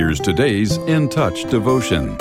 Here's today's In Touch devotion.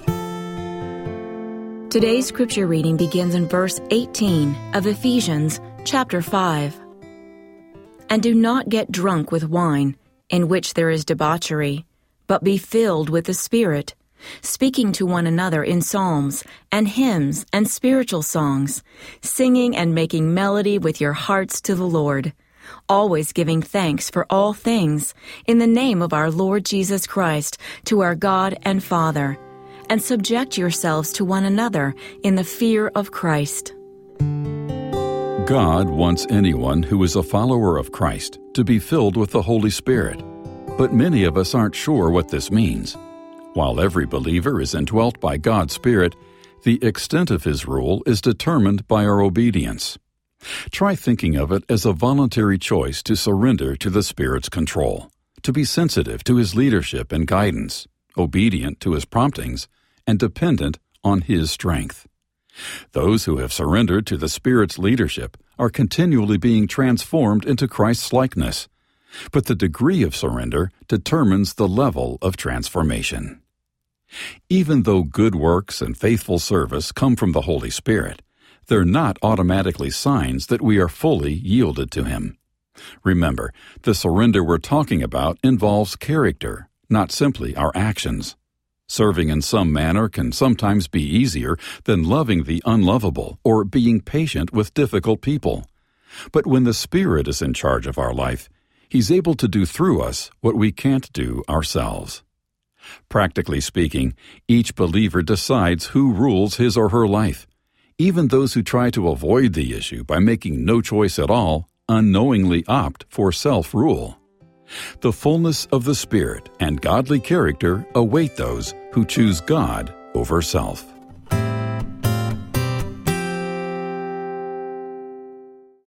Today's scripture reading begins in verse 18 of Ephesians chapter 5. And do not get drunk with wine, in which there is debauchery, but be filled with the Spirit, speaking to one another in psalms and hymns and spiritual songs, singing and making melody with your hearts to the Lord, always giving thanks for all things in the name of our Lord Jesus Christ to our God and Father, and subject yourselves to one another in the fear of Christ. God wants anyone who is a follower of Christ to be filled with the Holy Spirit, but many of us aren't sure what this means. While every believer is indwelt by God's Spirit, the extent of His rule is determined by our obedience. Try thinking of it as a voluntary choice to surrender to the Spirit's control, to be sensitive to His leadership and guidance, obedient to His promptings, and dependent on His strength. Those who have surrendered to the Spirit's leadership are continually being transformed into Christ's likeness, but the degree of surrender determines the level of transformation. Even though good works and faithful service come from the Holy Spirit, they're not automatically signs that we are fully yielded to Him. Remember, the surrender we're talking about involves character, not simply our actions. Serving in some manner can sometimes be easier than loving the unlovable or being patient with difficult people. But when the Spirit is in charge of our life, He's able to do through us what we can't do ourselves. Practically speaking, each believer decides who rules his or her life. Even those who try to avoid the issue by making no choice at all unknowingly opt for self-rule. The fullness of the Spirit and godly character await those who choose God over self.